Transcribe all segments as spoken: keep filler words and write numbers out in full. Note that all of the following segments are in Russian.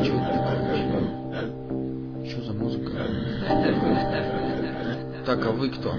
Чё это такое? Чё за музыка? Так, а вы кто?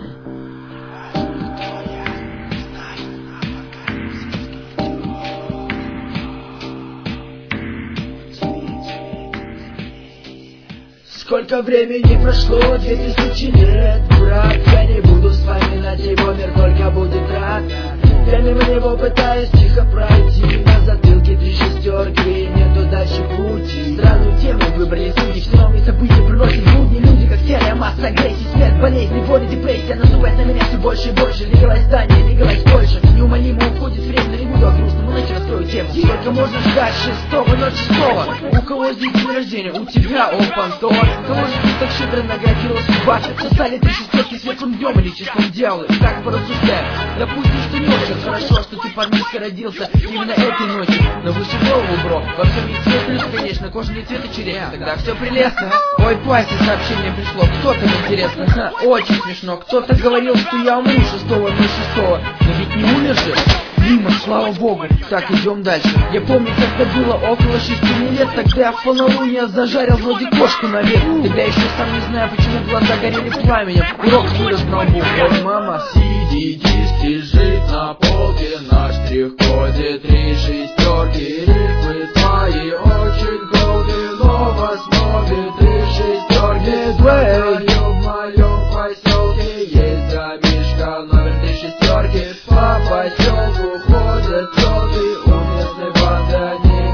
Сколько времени прошло, две тысячи лет, брат. Я не буду вспоминать его, мир только будет рад. Я мимо него пытаюсь тихо пройти. На затылке три шестерки, нету дальше пути. Странную тему выбрали судьи, все новые события приносят будни. Люди как серая масса, агрессии, смерть, болезнь, воля, депрессия насувает на меня все больше и больше. Легалась здание, легалась Польша. Неумолимо уходит время, не буду о грустном, иначе расстрою тему. Сколько можно ждать шестого, ночь шестого? У кого здесь день рождения? У тебя, о, Пантон. Кого же ты так щедро наградила судьба? Сосали три шестерки светлым днем или чистым делом? Так порассуждаем. Допустим, что не очень хорошо, что ты по-английски родился именно этой ночью. Но выше голову, бро. Во всем есть свой плюс, конечно, кожаный цвет и черешня. Тогда все прелестно. Ой, Паси, сообщение пришло. Кто там, интересно? Ха, очень смешно. Кто-то говорил, что я умру шестого, но шестого. Но ведь не умер же. Мимо, слава богу. Так, идем дальше. Я помню, когда было около шести лет, тогда я в полнолуние зажарил вроде кошку на вет. Тогда еще сам не знаю, почему глаза горели пламенем. Урок вылез на лбу. Ой, мама. си ди-диск лежит на полке, на штрих-коде три шестерки. Рифмы твои очень голые, но в основе три шестерки. В моем поселке есть домишка, номер три шестерки. По поселку ходят телки, у местной банды они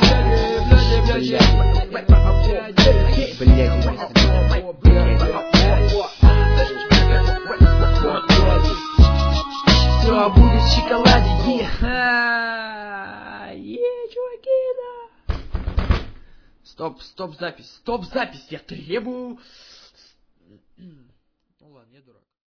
все будет в шоколаде, е, е, чуваки, да. Стоп, стоп, запись, стоп, запись, я требую... Ну ладно, я дурак.